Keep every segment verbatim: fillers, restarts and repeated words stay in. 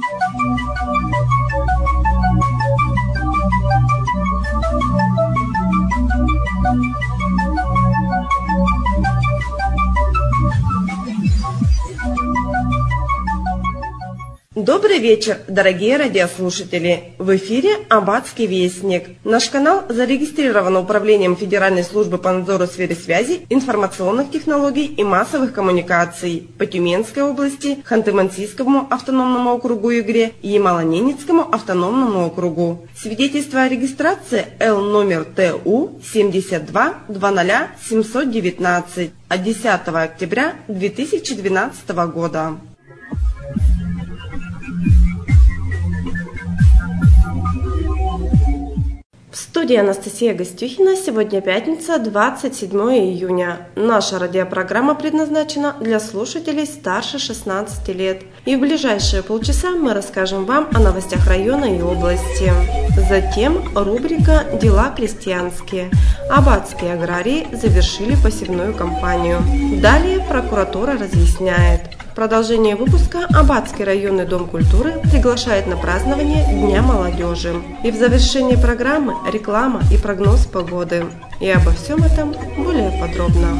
Добрый вечер, дорогие радиослушатели! В эфире Аббатский вестник. Наш канал зарегистрирован Управлением Федеральной службы по надзору в сфере связи, информационных технологий и массовых коммуникаций по Тюменской области, Ханты-Мансийскому автономному округу Югре и Ямало-Ненецкому автономному округу. Свидетельство о регистрации Л номер Т У семьдесят два двадцать семьсот девятнадцать от десятого октября две тысячи двенадцатого года. В студии Анастасия Гостюхина. Сегодня пятница, двадцать седьмое июня. Наша радиопрограмма предназначена для слушателей старше шестнадцати лет. И в ближайшие полчаса мы расскажем вам о новостях района и области. Затем рубрика «Дела крестьянские». Аббатские аграрии завершили посевную кампанию. Далее прокуратура разъясняет. В продолжение выпуска Аббатский районный дом культуры приглашает на празднование Дня молодежи. И в завершении программы реклама и прогноз погоды. И обо всем этом более подробно.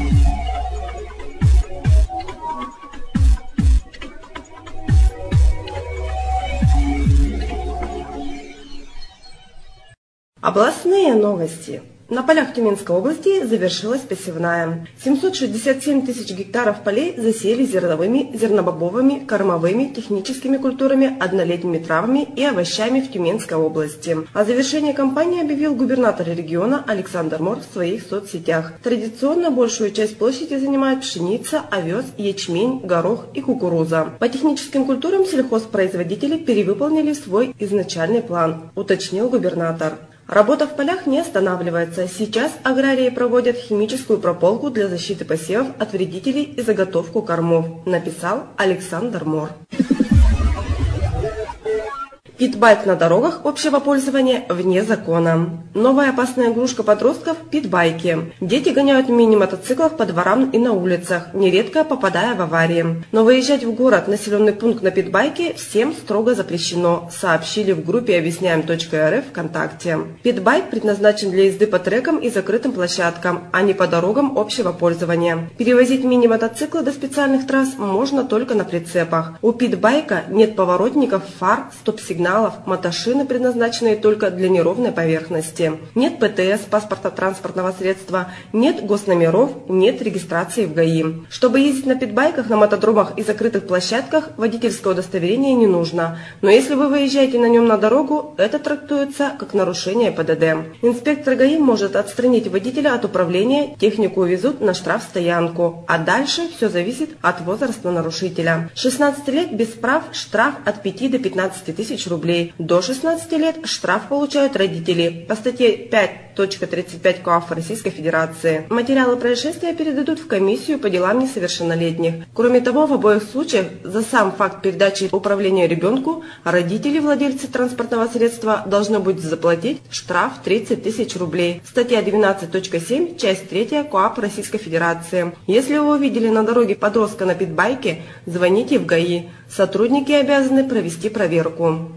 Областные новости. На полях Тюменской области завершилась посевная. семьсот шестьдесят семь тысяч гектаров полей засеяли зерновыми, зернобобовыми, кормовыми, техническими культурами, однолетними травами и овощами в Тюменской области. О завершении кампании объявил губернатор региона Александр Мор в своих соцсетях. Традиционно большую часть площади занимает пшеница, овес, ячмень, горох и кукуруза. По техническим культурам сельхозпроизводители перевыполнили свой изначальный план, уточнил губернатор. Работа в полях не останавливается. Сейчас аграрии проводят химическую прополку для защиты посевов от вредителей и заготовку кормов, написал Александр Мор. Питбайк на дорогах общего пользования вне закона. Новая опасная игрушка подростков – питбайки. Дети гоняют мини-мотоциклов по дворам и на улицах, нередко попадая в аварии. Но выезжать в город, населенный пункт на питбайке всем строго запрещено, сообщили в группе объясняем точка эр эф ВКонтакте. Питбайк предназначен для езды по трекам и закрытым площадкам, а не по дорогам общего пользования. Перевозить мини-мотоциклы до специальных трасс можно только на прицепах. У питбайка нет поворотников, фар, стоп-сигналов, мотошины, предназначенные только для неровной поверхности. Нет пэ тэ эс, паспорта транспортного средства, нет госномеров, нет регистрации в гэ и. Чтобы ездить на питбайках на мотодромах и закрытых площадках, водительское удостоверение не нужно. Но если вы выезжаете на нем на дорогу, это трактуется как нарушение пэ дэ дэ. Инспектор гэ и может отстранить водителя от управления, технику увезут на штрафстоянку. А дальше все зависит от возраста нарушителя. С шестнадцати лет без прав штраф от пяти до пятнадцати тысяч рублей. До шестнадцати лет штраф получают родители по статье пять точка тридцать пять ко а эф Российской Федерации. Материалы происшествия передадут в комиссию по делам несовершеннолетних. Кроме того, в обоих случаях за сам факт передачи управления ребенку родители владельцы транспортного средства должны будут заплатить штраф тридцать тысяч рублей. Статья двенадцать точка семь, часть третья ко а эф Российской Федерации. Если вы увидели на дороге подростка на питбайке, звоните в гэ и. Сотрудники обязаны провести проверку.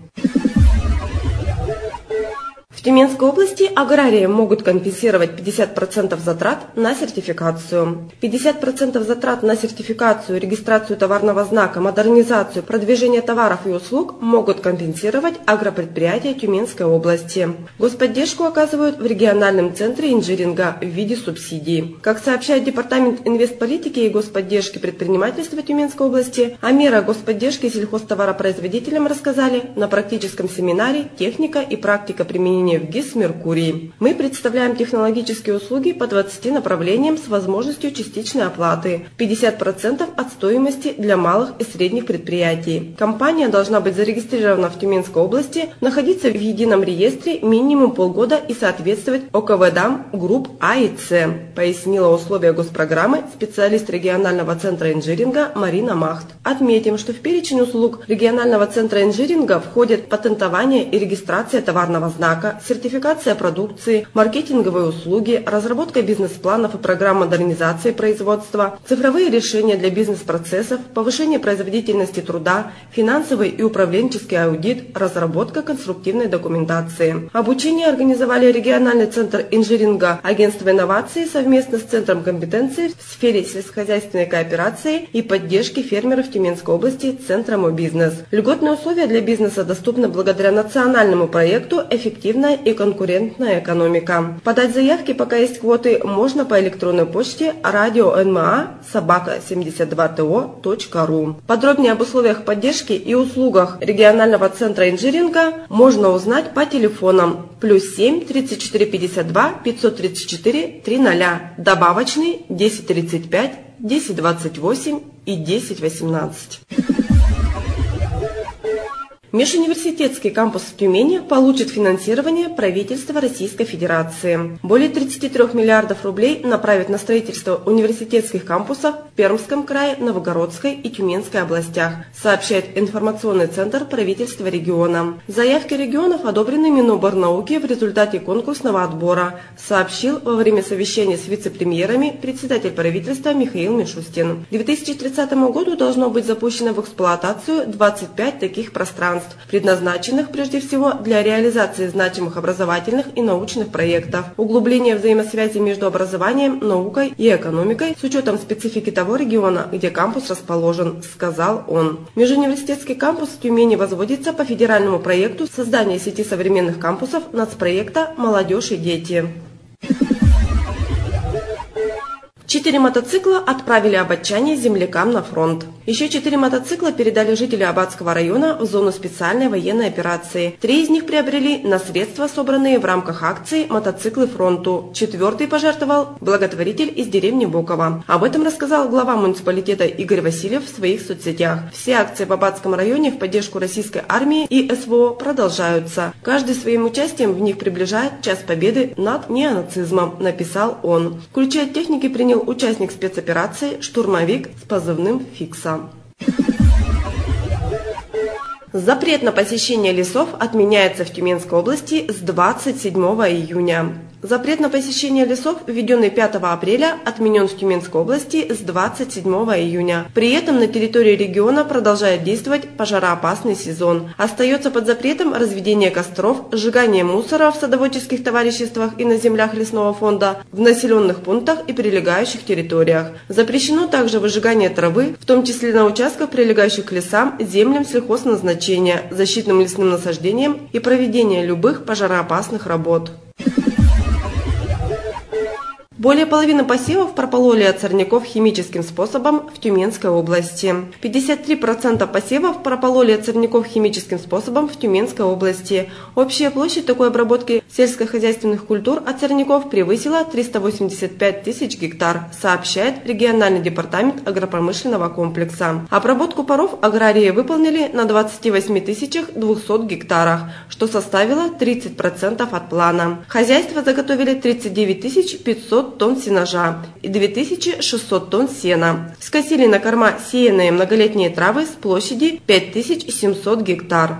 В Тюменской области аграрии могут компенсировать пятьдесят процентов затрат на сертификацию. пятьдесят процентов затрат на сертификацию, регистрацию товарного знака, модернизацию, продвижение товаров и услуг могут компенсировать агропредприятия Тюменской области. Господдержку оказывают в региональном центре инжиниринга в виде субсидий. Как сообщает Департамент инвестполитики и господдержки предпринимательства Тюменской области, о мерах господдержки сельхозтоваропроизводителям рассказали на практическом семинаре «Техника и практика применения в ГИС Меркурий». Мы представляем технологические услуги по двадцати направлениям с возможностью частичной оплаты, пятьдесят процентов от стоимости для малых и средних предприятий. Компания должна быть зарегистрирована в Тюменской области, находиться в едином реестре минимум полгода и соответствовать о ка вэ дам групп А и С, пояснила условия госпрограммы специалист регионального центра инжиниринга Марина Махт. Отметим, что в перечень услуг регионального центра инжиниринга входят патентование и регистрация товарного знака, сертификация продукции, маркетинговые услуги, разработка бизнес-планов и программ модернизации производства, цифровые решения для бизнес-процессов, повышение производительности труда, финансовый и управленческий аудит, разработка конструктивной документации. Обучение организовали региональный центр инжиниринга, агентство инноваций совместно с Центром компетенции в сфере сельскохозяйственной кооперации и поддержки фермеров Тюменской области Центром «О-бизнес». Льготные условия для бизнеса доступны благодаря национальному проекту «Эффективная и конкурентная экономика». Подать заявки, пока есть квоты, можно по электронной почте радио-эн-ма собака семьдесят два тэ о точка ру. Подробнее об условиях поддержки и услугах регионального центра инжиниринга можно узнать по телефонам плюс семь тридцать четыре пятьдесят два пятьсот тридцать четыре триста, добавочный десять тридцать пять десять двадцать восемь и десять восемнадцать. Межуниверситетский кампус в Тюмени получит финансирование правительства Российской Федерации. Более тридцати трёх миллиардов рублей направят на строительство университетских кампусов в Пермском крае, Новгородской и Тюменской областях, сообщает информационный центр правительства региона. Заявки регионов одобрены Миноборнауки в результате конкурсного отбора, сообщил во время совещания с вице-премьерами председатель правительства Михаил Мишустин. К две тысячи тридцатому году должно быть запущено в эксплуатацию двадцать пять таких пространств, предназначенных прежде всего для реализации значимых образовательных и научных проектов, углубления взаимосвязи между образованием, наукой и экономикой с учетом специфики того региона, где кампус расположен, сказал он. Межуниверситетский кампус в Тюмени возводится по федеральному проекту создания сети современных кампусов нацпроекта «Молодежь и дети». Четыре мотоцикла отправили абатчане землякам на фронт. Еще четыре мотоцикла передали жители Абатского района в зону специальной военной операции. Три из них приобрели на средства, собранные в рамках акции «Мотоциклы фронту». Четвертый пожертвовал благотворитель из деревни Боково. Об этом рассказал глава муниципалитета Игорь Васильев в своих соцсетях. Все акции в Абатском районе в поддержку российской армии и эс вэ о продолжаются. Каждый своим участием в них приближает час победы над неонацизмом, написал он. Ключи от техники принял участник спецоперации, штурмовик с позывным «Фикса». Запрет на посещение лесов отменяется в Тюменской области с двадцать седьмого июня. Запрет на посещение лесов, введенный пятого апреля, отменен в Тюменской области с двадцать седьмого июня. При этом на территории региона продолжает действовать пожароопасный сезон. Остается под запретом разведение костров, сжигание мусора в садоводческих товариществах и на землях лесного фонда, в населенных пунктах и прилегающих территориях. Запрещено также выжигание травы, в том числе на участках, прилегающих к лесам, землям сельхозназначения, защитным лесным насаждениям и проведение любых пожароопасных работ. Более половины посевов пропололи от сорняков химическим способом в Тюменской области. пятьдесят три процента посевов пропололи от сорняков химическим способом в Тюменской области. Общая площадь такой обработки сельскохозяйственных культур от сорняков превысила триста восемьдесят пять тысяч гектар, сообщает региональный департамент агропромышленного комплекса. Обработку паров аграрии выполнили на двадцати восьми тысячах двухсот гектарах, что составило тридцать процентов от плана. Хозяйства заготовили тридцать девять тысяч пятьсот тонн сенажа и две тысячи шестьсот тонн сена. Скосили на корма сеянные многолетние травы с площади пять тысяч семьсот гектар.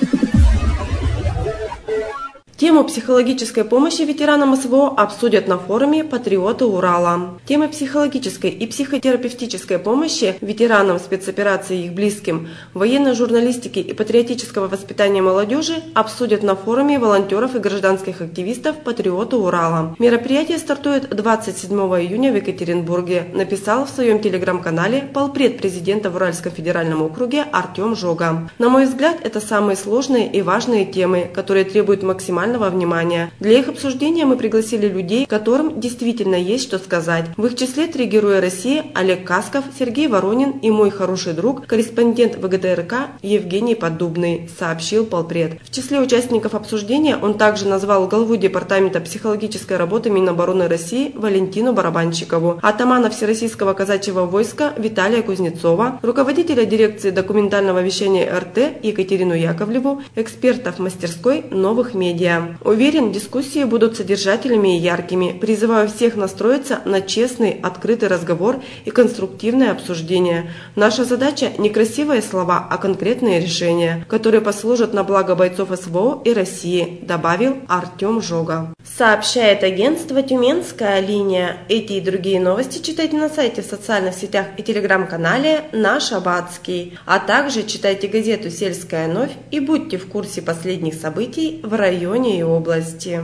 Тему психологической помощи ветеранам эс вэ о обсудят на форуме «Патриоты Урала». Темы психологической и психотерапевтической помощи ветеранам спецоперации и их близким, военной журналистики и патриотического воспитания молодежи обсудят на форуме волонтеров и гражданских активистов «Патриоты Урала». Мероприятие стартует двадцать седьмого июня в Екатеринбурге, написал в своем телеграм-канале полпред президента в Уральском федеральном округе Артем Жога. На мой взгляд, это самые сложные и важные темы, которые требуют максимального внимания. Для их обсуждения мы пригласили людей, которым действительно есть что сказать. В их числе три героя России: Олег Касков, Сергей Воронин и мой хороший друг, корреспондент вэ гэ тэ эр ка Евгений Поддубный, сообщил полпред. В числе участников обсуждения он также назвал главу департамента психологической работы Минобороны России Валентину Барабанщикову, атамана Всероссийского казачьего войска Виталия Кузнецова, руководителя дирекции документального вещания эр тэ Екатерину Яковлеву, экспертов мастерской новых медиа. января. Уверен, дискуссии будут содержательными и яркими. Призываю всех настроиться на честный, открытый разговор и конструктивное обсуждение. Наша задача – не красивые слова, а конкретные решения, которые послужат на благо бойцов СВО и России, добавил Артем Жога. Сообщает агентство «Тюменская линия». Эти и другие новости читайте на сайте, в социальных сетях и телеграм-канале «Наш Аббатский». А также читайте газету «Сельская новь» и будьте в курсе последних событий в районе и области.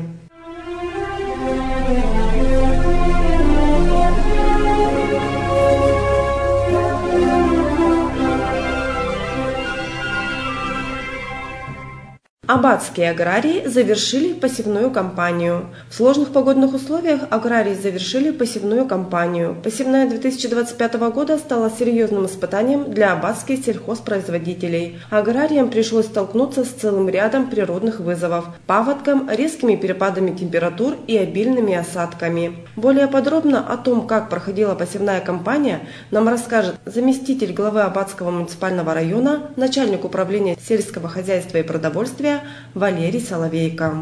Аббатские аграрии завершили посевную кампанию. В сложных погодных условиях аграрии завершили посевную кампанию. Посевная две тысячи двадцать пятого года стала серьезным испытанием для аббатских сельхозпроизводителей. Аграриям пришлось столкнуться с целым рядом природных вызовов – паводком, резкими перепадами температур и обильными осадками. Более подробно о том, как проходила посевная кампания, нам расскажет заместитель главы Аббатского муниципального района, начальник управления сельского хозяйства и продовольствия Валерий Соловейко.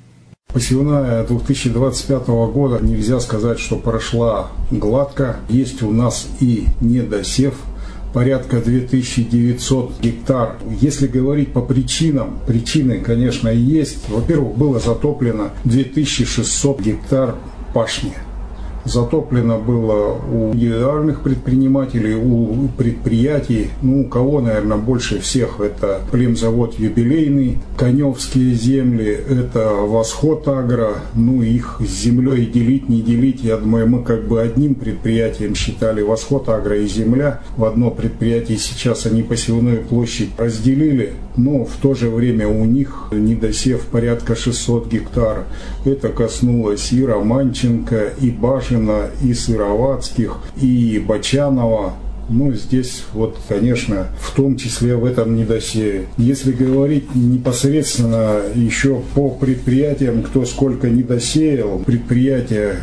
Посевная две тысячи двадцать пятого года нельзя сказать, что прошла гладко. Есть у нас и недосев, порядка две тысячи девятьсот гектар. Если говорить по причинам, причины, конечно, есть. Во-первых, было затоплено две тысячи шестьсот гектар пашни. Затоплено было у индивидуальных предпринимателей, у предприятий. Ну, у кого, наверное, больше всех, это племзавод «Юбилейный», Коневские земли, это Восход Агро. Ну, их с землей делить, не делить, я думаю, мы как бы одним предприятием считали Восход Агро и земля. В одно предприятие сейчас они посевную площадь разделили, но в то же время у них недосев порядка шестьсот гектар. Это коснулось и Романченко, и Баши, и Сыроватских, и Бочанова. Ну, здесь вот, конечно, в том числе в этом недосеве. Если говорить непосредственно еще по предприятиям, кто сколько недосеял, предприятия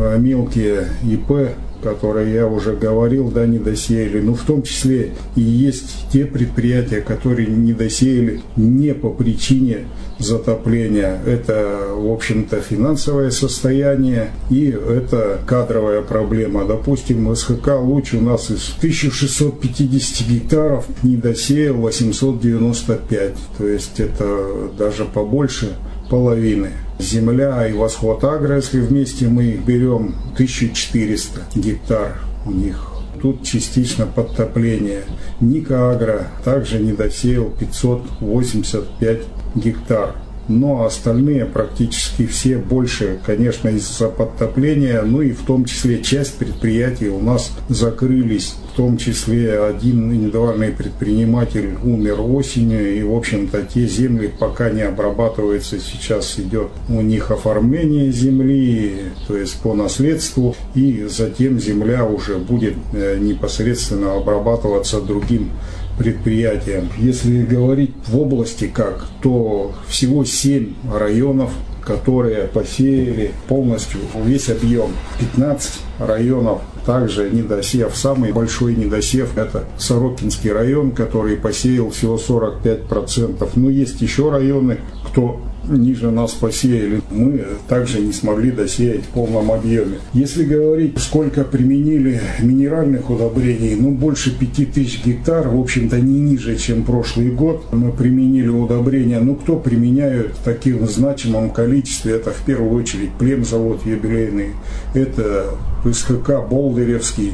мелкие ИП, которые я уже говорил, да, не досеяли, но в том числе и есть те предприятия, которые не досеяли не по причине затопления. Это, в общем-то, финансовое состояние и это кадровая проблема. Допустим, СХК «Луч» у нас из тысячи шестисот пятидесяти гектаров не досеял восемьсот девяносто пять, то есть это даже побольше половины. Земля и Восход Агро, если вместе мы их берем, тысяча четыреста гектар у них. Тут частично подтопление. Ника Агро также не досеял пятьсот восемьдесят пять гектар. Но остальные практически все больше, конечно, из-за подтопления, ну и в том числе часть предприятий у нас закрылись. В том числе один индивидуальный предприниматель умер осенью, и, в общем-то, те земли пока не обрабатываются. Сейчас идет у них оформление земли, то есть по наследству, и затем земля уже будет непосредственно обрабатываться другим предприятиям. Если говорить в области как, то всего семь районов, которые посеяли полностью весь объем. пятнадцать районов также недосев. Самый большой недосев – это Сорокинский район, который посеял всего сорок пять процентов. Но есть еще районы, кто ниже нас посеяли, мы также не смогли досеять в полном объеме. Если говорить, сколько применили минеральных удобрений, ну больше пяти тысяч гектар, в общем-то не ниже, чем прошлый год. Мы применили удобрения, ну кто применяет в таком значимом количестве, это в первую очередь племзавод «Юбилейный», это СХК «Болдыревский»,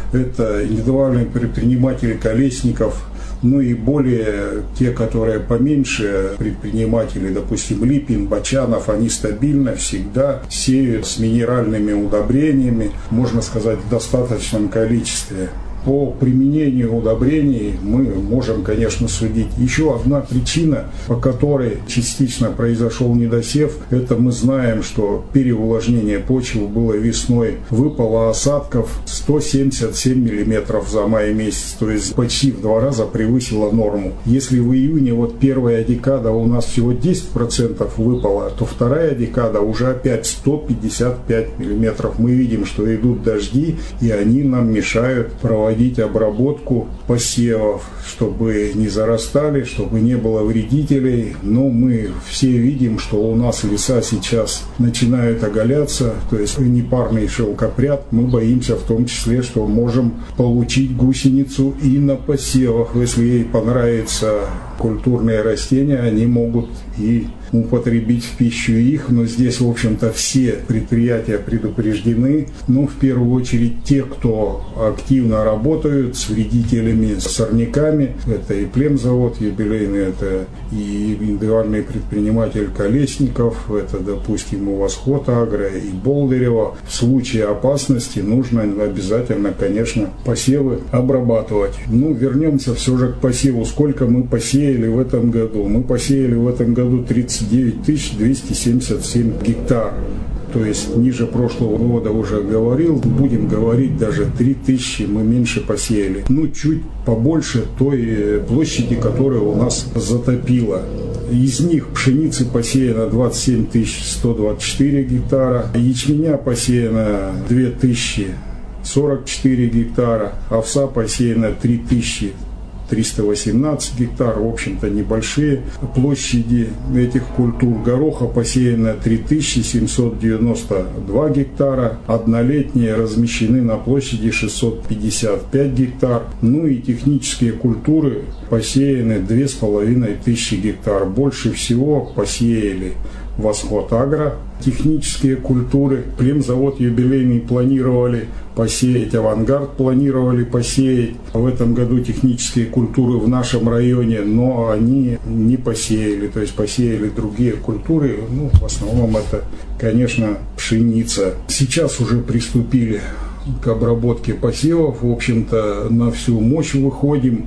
это индивидуальный предприниматель Колесников. Ну и более те, которые поменьше предприниматели, допустим, Липин, Бочанов, они стабильно всегда сеют с минеральными удобрениями, можно сказать, в достаточном количестве. По применению удобрений мы можем, конечно, судить. Еще одна причина, по которой частично произошел недосев, это мы знаем, что переувлажнение почвы было весной. Выпало осадков сто семьдесят семь миллиметров за май месяц, то есть почти в два раза превысило норму. Если в июне вот первая декада у нас всего десять процентов выпало, то вторая декада уже опять сто пятьдесят пять миллиметров. Мы видим, что идут дожди, и они нам мешают проводить проводить обработку посевов, чтобы не зарастали, чтобы не было вредителей. Но мы все видим, что у нас леса сейчас начинают оголяться, то есть непарный шелкопряд. Мы боимся в том числе, что можем получить гусеницу и на посевах. Если ей понравится культурные растения, они могут и употребить в пищу их, но здесь, в общем-то, все предприятия предупреждены. Ну, в первую очередь, те, кто активно работают с вредителями, с сорняками. Это и племзавод юбилейный, это и индивидуальный предприниматель Колесников, это, допустим, у Восход Агро и Болдырева. В случае опасности нужно обязательно, конечно, посевы обрабатывать. Ну, вернемся все же к посеву. Сколько мы посеяли в этом году? Мы посеяли в этом году тридцать девять тысяч двести семьдесят семь гектар. То есть ниже прошлого года уже говорил, будем говорить, даже три тысячи мы меньше посеяли. Ну, чуть побольше той площади, которая у нас затопила. Из них пшеницы посеяно двадцать семь тысяч сто двадцать четыре гектара, ячменя посеяно две тысячи сорок четыре гектара, овса посеяно три тысячи триста восемнадцать гектар, в общем-то небольшие площади этих культур. Гороха посеяно три тысячи семьсот девяносто два гектара, однолетние размещены на площади шестьсот пятьдесят пять гектар. Ну и технические культуры посеяны две с половиной тысячи гектар. Больше всего посеяли Восход Агро технические культуры, племзавод юбилейный планировали посеять, Авангард планировали посеять. В этом году технические культуры в нашем районе, но они не посеяли, то есть посеяли другие культуры, ну, в основном это, конечно, пшеница. Сейчас уже приступили к обработке посевов, в общем-то, на всю мощь выходим.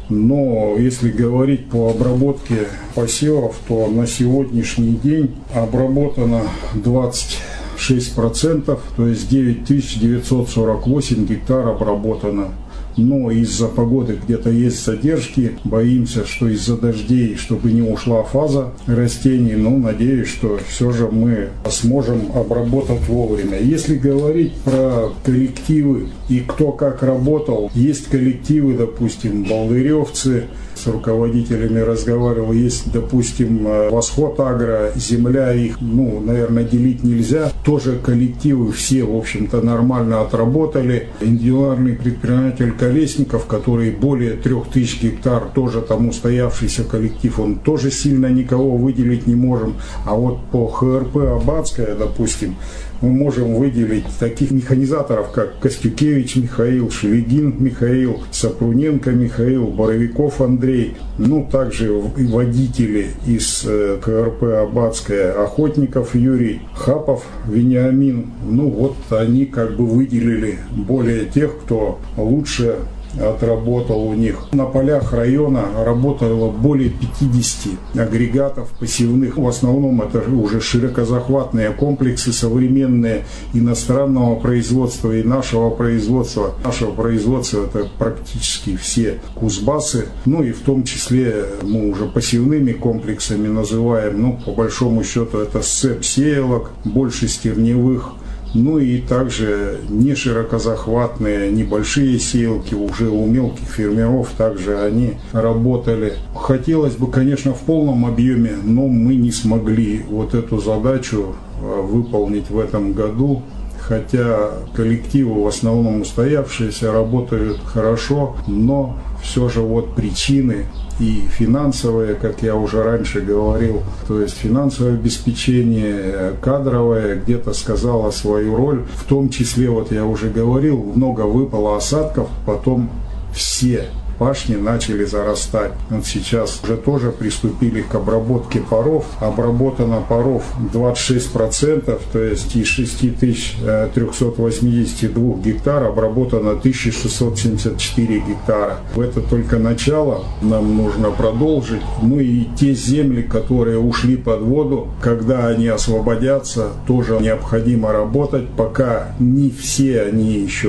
Но если говорить по обработке посевов, то на сегодняшний день обработано двадцать шесть процентов, то есть девять тысяч девятьсот сорок восемь гектар обработано. Но из-за погоды где-то есть задержки, боимся, что из-за дождей, чтобы не ушла фаза растений, но надеюсь, что все же мы сможем обработать вовремя. Если говорить про коллективы и кто как работал, есть коллективы, допустим, болдыревцы, с руководителями разговаривал, есть, допустим, Восход Агро, земля их, ну, наверное, делить нельзя. Тоже коллективы все, в общем-то, нормально отработали. Индивидуальный предприниматель Колесников, который более трех тысяч гектар, тоже там устоявшийся коллектив, он тоже сильно никого выделить не можем. А вот по ХРП Аббатская, допустим, мы можем выделить таких механизаторов, как Костюкевич Михаил, Шелегин Михаил, Сапруненко Михаил, Боровиков Андрей, ну, также и водители из КРП Аббатская, Охотников Юрий, Хапов Вениамин. Ну, вот они как бы выделили более тех, кто лучше отработал у них. На полях района работало более пятидесяти агрегатов посевных. В основном это уже широкозахватные комплексы, современные, иностранного производства и нашего производства. Нашего производства это практически все кузбассы. Ну и в том числе мы уже посевными комплексами называем. Ну, по большому счету это сцеп сеялок, больше стерневых. Ну и также не широкозахватные, небольшие сеялки уже у мелких фермеров, также они работали. Хотелось бы, конечно, в полном объеме, но мы не смогли вот эту задачу выполнить в этом году. Хотя коллективы в основном устоявшиеся, работают хорошо, но все же вот причины и финансовые, как я уже раньше говорил, то есть финансовое обеспечение, кадровое где-то сказало свою роль, в том числе, вот я уже говорил, много выпало осадков, потом все пашни начали зарастать. Вот сейчас уже тоже приступили к обработке паров. Обработано паров двадцать шесть процентов, то есть из шесть тысяч триста восемьдесят два гектар обработано тысяча шестьсот семьдесят четыре гектара. Это только начало, нам нужно продолжить. Ну и те земли, которые ушли под воду, когда они освободятся, тоже необходимо работать, пока не все они еще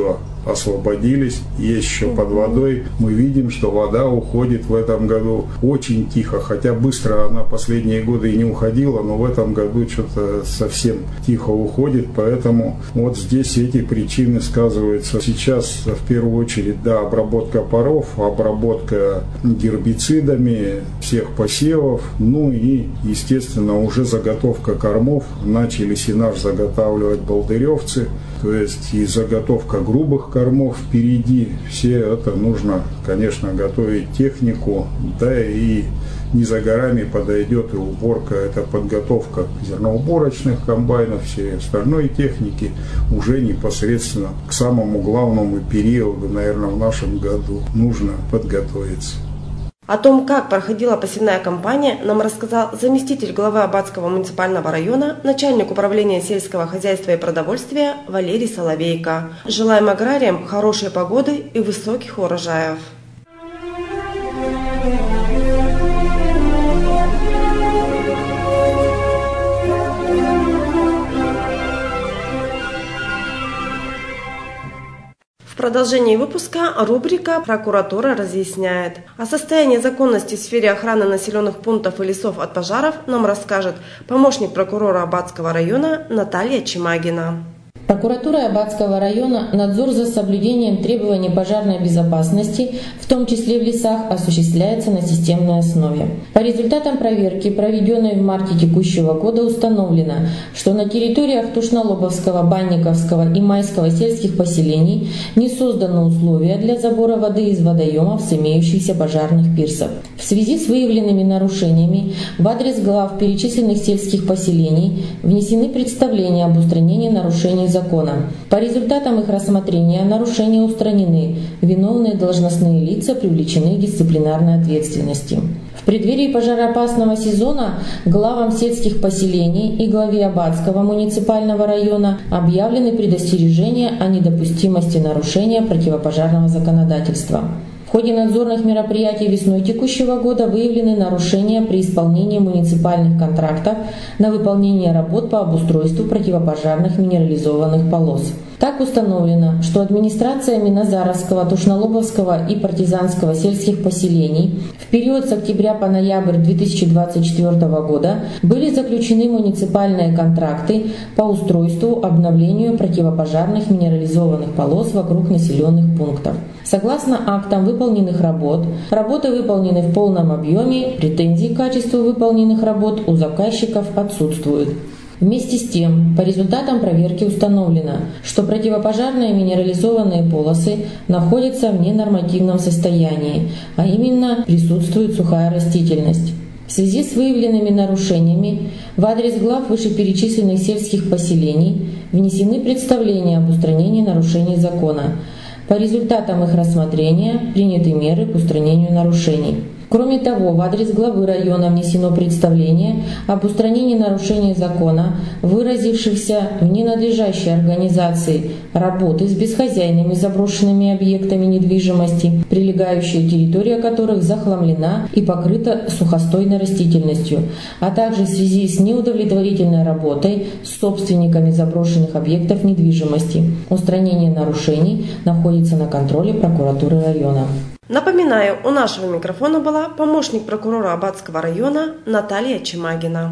освободились, есть еще под водой. Мы видим, что вода уходит в этом году очень тихо, хотя быстро она последние годы и не уходила, но в этом году что-то совсем тихо уходит, поэтому вот здесь эти причины сказываются. Сейчас в первую очередь, да, обработка паров, обработка гербицидами всех посевов, ну и, естественно, уже заготовка кормов. Начали сенаж заготавливать болдыревцы, то есть и заготовка грубых кормов впереди. Все это нужно, конечно, готовить технику, да и не за горами подойдет и уборка, это подготовка зерноуборочных комбайнов, всей остальной техники уже непосредственно к самому главному периоду, наверное, в нашем году нужно подготовиться. О том, как проходила посевная кампания, нам рассказал заместитель главы Аббатского муниципального района, начальник управления сельского хозяйства и продовольствия Валерий Соловейко. Желаем аграриям хорошей погоды и высоких урожаев. В продолжении выпуска рубрика «Прокуратура разъясняет». О состоянии законности в сфере охраны населенных пунктов и лесов от пожаров нам расскажет помощник прокурора Аббатского района Наталья Чимагина. Прокуратурой Аббатского района надзор за соблюдением требований пожарной безопасности, в том числе в лесах, осуществляется на системной основе. По результатам проверки, проведенной в марте текущего года, установлено, что на территориях Тушнолобовского, Банниковского и Майского сельских поселений не созданы условия для забора воды из водоемов с имеющихся пожарных пирсов. В связи с выявленными нарушениями в адрес глав перечисленных сельских поселений внесены представления об устранении нарушений закона. По результатам их рассмотрения нарушения устранены, виновные должностные лица привлечены к дисциплинарной ответственности. В преддверии пожароопасного сезона главам сельских поселений и главе Аббатского муниципального района объявлены предостережения о недопустимости нарушения противопожарного законодательства. В ходе надзорных мероприятий весной текущего года выявлены нарушения при исполнении муниципальных контрактов на выполнение работ по обустройству противопожарных минерализованных полос. Так установлено, что администрациями Назаровского, Тушнолобовского и Партизанского сельских поселений в период с октября по ноябрь две тысячи двадцать четвёртого года были заключены муниципальные контракты по устройству, обновлению противопожарных минерализованных полос вокруг населенных пунктов. Согласно актам выполненных работ, работы выполнены в полном объеме, претензий к качеству выполненных работ у заказчиков отсутствуют. Вместе с тем, по результатам проверки установлено, что противопожарные минерализованные полосы находятся в ненормативном состоянии, а именно присутствует сухая растительность. В связи с выявленными нарушениями в адрес глав вышеперечисленных сельских поселений внесены представления об устранении нарушений закона. По результатам их рассмотрения приняты меры к устранению нарушений. Кроме того, в адрес главы района внесено представление об устранении нарушений закона, выразившихся в ненадлежащей организации работы с бесхозяйными заброшенными объектами недвижимости, прилегающая территория которых захламлена и покрыта сухостойной растительностью, а также в связи с неудовлетворительной работой с собственниками заброшенных объектов недвижимости. Устранение нарушений находится на контроле прокуратуры района. Напоминаю, у нашего микрофона была помощник прокурора Аббатского района Наталья Чимагина.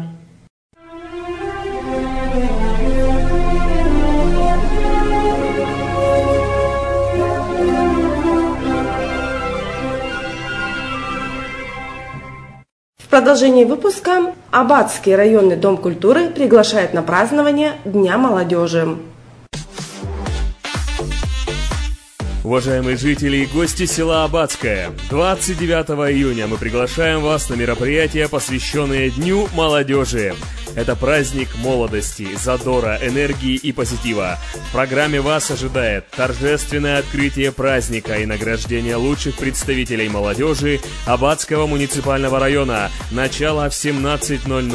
В продолжении выпуска Аббатский районный дом культуры приглашает на празднование Дня молодежи. Уважаемые жители и гости села Аббатское, двадцать девятого июня мы приглашаем вас на мероприятие, посвященное Дню молодежи. Это праздник молодости, задора, энергии и позитива. В программе вас ожидает торжественное открытие праздника и награждение лучших представителей молодежи Аббатского муниципального района. Начало в семнадцать ноль ноль.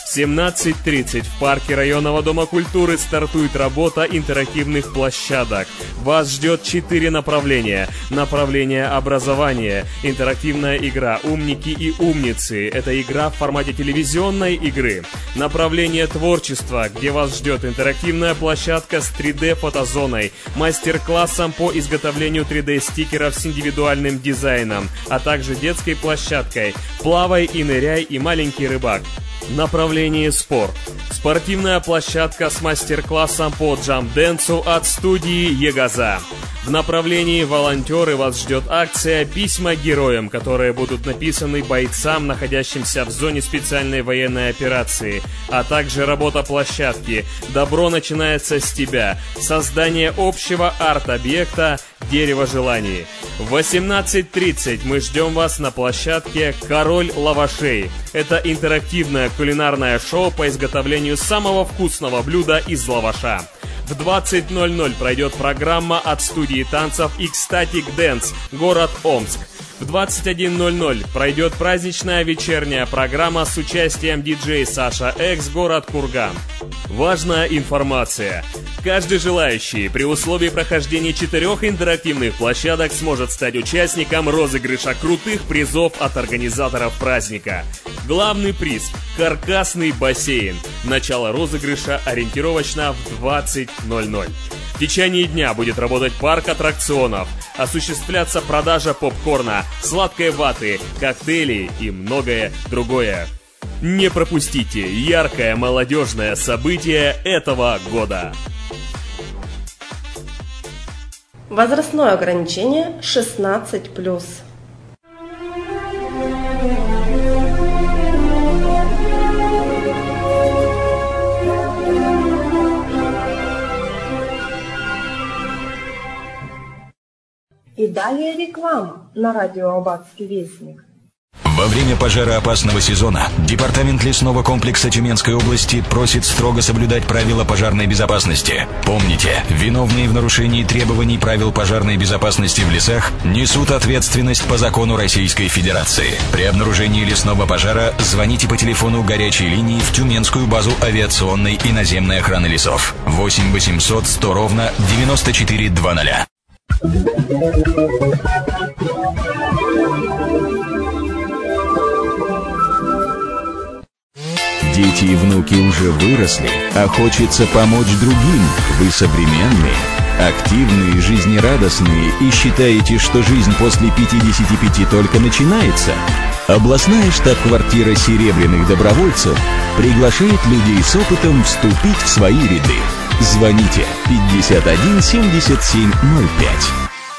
В семнадцать тридцать в парке районного дома культуры стартует работа интерактивных площадок. Вас ждет четыре направления. Направление образования, интерактивная игра «Умники и умницы». Это игра в формате телевизионной игры. Направление творчества, где вас ждет интерактивная площадка с три дэ фотозоной, мастер-классом по изготовлению три дэ стикеров с индивидуальным дизайном, а также детской площадкой «Плавай и ныряй» и «Маленький рыбак». Направление спорт. Спортивная площадка с мастер-классом по джамп-дэнсу от студии «Егоза». В направлении волонтеры вас ждет акция «Письма героям», которые будут написаны бойцам, находящимся в зоне специальной военной операции, а также работа площадки «Добро начинается с тебя», создание общего арт-объекта «Дерево желаний». В восемнадцать тридцать мы ждем вас на площадке «Король лавашей». Это интерактивное кулинарное шоу по изготовлению самого вкусного блюда из лаваша. В двадцать ноль ноль пройдет программа от студии танцев Ecstatic Dance, город Омск. В двадцать один ноль ноль пройдет праздничная вечерняя программа с участием диджей Саша Экс, город Курган. Важная информация. Каждый желающий при условии прохождения четырех интерактивных площадок сможет стать участником розыгрыша крутых призов от организаторов праздника. Главный приз – каркасный бассейн. Начало розыгрыша ориентировочно в двадцать ноль ноль. В течение дня будет работать парк аттракционов, осуществляться продажа попкорна, сладкой ваты, коктейлей и многое другое. Не пропустите яркое молодежное событие этого года. Возрастное ограничение шестнадцать плюс. И далее реклама на радио «Аббатский вестник». Во время пожароопасного сезона Департамент лесного комплекса Тюменской области просит строго соблюдать правила пожарной безопасности. Помните, виновные в нарушении требований правил пожарной безопасности в лесах несут ответственность по закону Российской Федерации. При обнаружении лесного пожара звоните по телефону горячей линии в Тюменскую базу авиационной и наземной охраны лесов восемь восемьсот сто ровно девяносто четыре двадцать. Дети и внуки уже выросли, а хочется помочь другим. Вы современные, активные, жизнерадостные и считаете, что жизнь после пятидесяти пяти только начинается? Областная штаб-квартира «Серебряных добровольцев» приглашает людей с опытом вступить в свои ряды. Звоните пятьдесят один семьдесят семь ноль пять.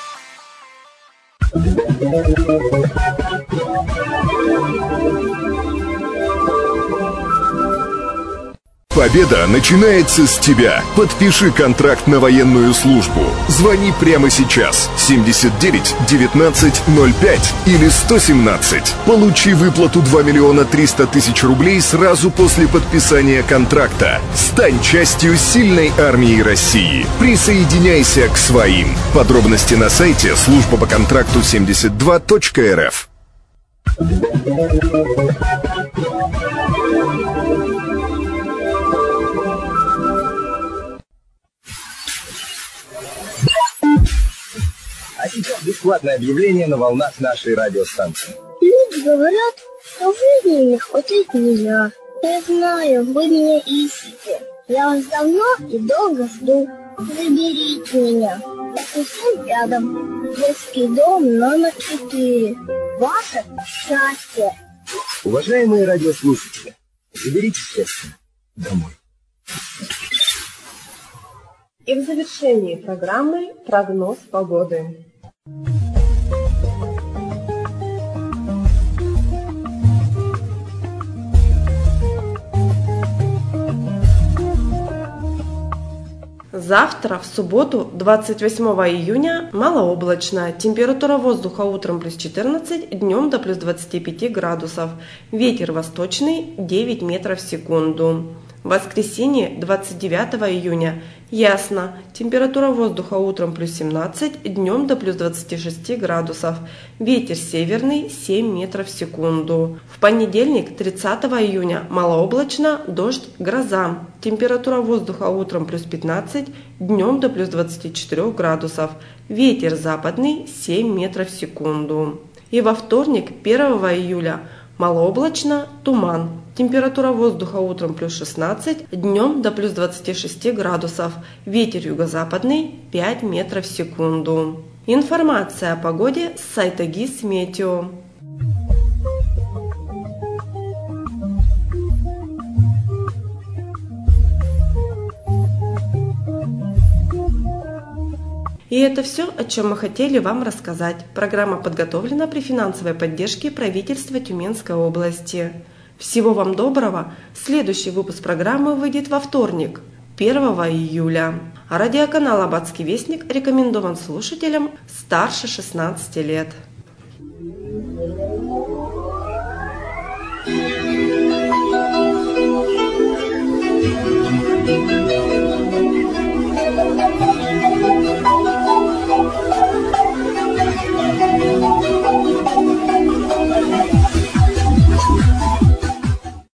Победа начинается с тебя. Подпиши контракт на военную службу. Звони прямо сейчас. семьдесят девять девятнадцать ноль пять или сто семнадцать. Получи выплату два миллиона триста тысяч рублей сразу после подписания контракта. Стань частью сильной армии России. Присоединяйся к своим. Подробности на сайте служба по контракту семьдесят два точка эр эф. А сейчас бесплатное объявление на волнах нашей радиостанции. Люди говорят, что в жизни не хватит нельзя. Я знаю, вы меня ищете. Я вас давно и долго жду. Заберите меня. Я совсем рядом. Детский дом номер четыре. Ваше счастье. Уважаемые радиослушатели, заберите счастье домой. И в завершении программы прогноз погоды. Завтра, в субботу, двадцать восьмого июня, малооблачно. Температура воздуха утром плюс четырнадцать, днем до плюс двадцати пяти градусов. Ветер восточный девять метров в секунду. В воскресенье, двадцать девятого июня, ясно. Температура воздуха утром плюс семнадцать, днем до плюс двадцати шести градусов. Ветер северный семь метров в секунду. В понедельник, тридцатого июня, малооблачно, дождь, гроза. Температура воздуха утром плюс пятнадцать, днем до плюс двадцати четырёх градусов. Ветер западный семь метров в секунду. И во вторник, первого июля, малооблачно, туман. Температура воздуха утром плюс шестнадцать, днем до плюс двадцати шести градусов. Ветер юго-западный пять метров в секунду. Информация о погоде с сайта ГИС Метео. И это все, о чем мы хотели вам рассказать. Программа подготовлена при финансовой поддержке правительства Тюменской области. Всего вам доброго. Следующий выпуск программы выйдет во вторник, первого июля. А радиоканал «Аббатский вестник» рекомендован слушателям старше шестнадцати лет.